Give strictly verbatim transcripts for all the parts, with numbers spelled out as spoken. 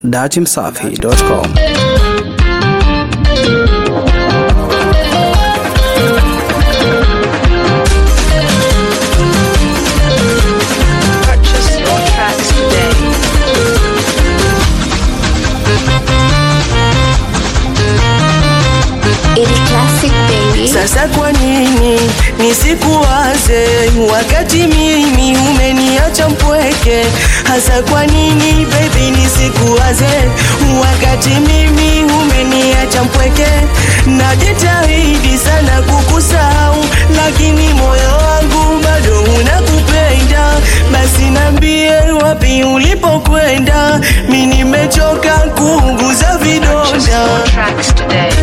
dati msafi dot com. Purchase your tracks today. Ili classic baby. Sasa kwa nini nisikuwaze wakati mimi umeniacha mpweke? Hasa kwa nini baby nisikuwaze wakati mimi umeniacha mpweke? Najitahidi sana kukusahau, lakini moyo wangu bado unakupenda. Basi niambie wapi ulipokwenda, mimi nimechoka kuunguza vidonda. Purchase your tracks today.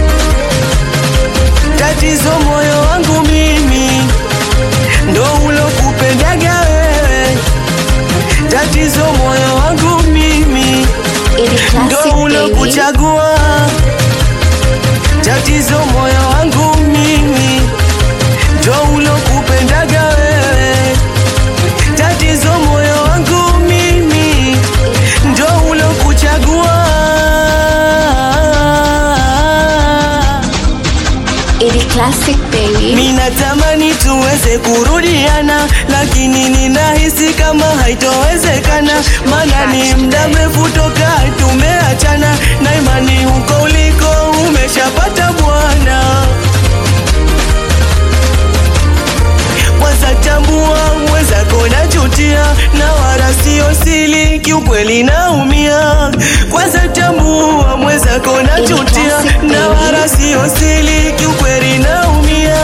Tatizo moyo wangu mimi ndo ulokupendaga wewe. Tatizo moyo wangu mimi Ili ndo classic baby. ulokuchagua. Tatizo moyo wangu mimi ndo ulokupendaga wewe. Tatizo moyo wangu mimi ndo ulokuchagua. Ili classic baby. Mina tamani tuweze kurudiana, lakini ninahisi kama haitowezekana. Maana ni muda mrefu toka tumeachana, na imani huko uliko umeshapata bwana. Kwanza tambua mwenzako najutia, na wala sio siri, kiukweli naumia. Kwanza tambua mwenzako najutia, na wala sio siri, kiukweli naumia.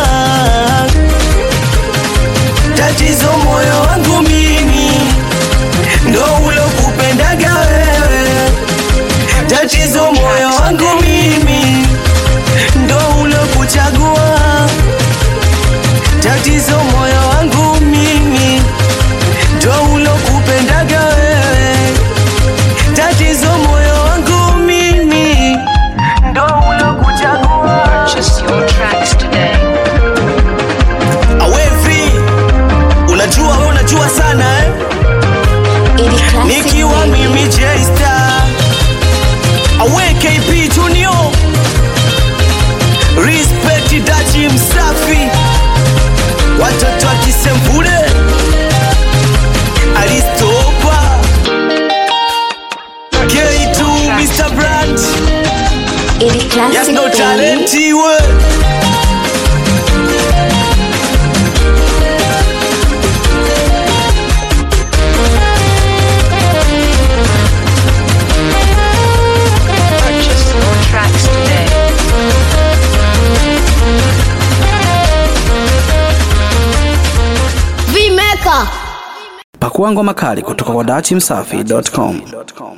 Tatizo moyo wangu mimi ndo ulokupendaga wewe. Tatizo moyo wangu mimi ndo ulokuchagua. Tatizo moyo wangu mimi ndo ulokupendaga wewe. Tatizo moyo wangu mimi ndo ulokuchagua. Purchase your tracks today. Awevi, unajua wewe unajua sana eh? Ili classic Nikiwa baby. mimi J-Star, Awe K P Junior, Respect Dati Msafi, watoto wa Kisemvule, Aristopa, K two Mister Brand, Ili yes classic no baby. talent iwe. Purchase your tracks today. Vimeka. Pakua ngoma kali kutoka kwa dati msafi dot com.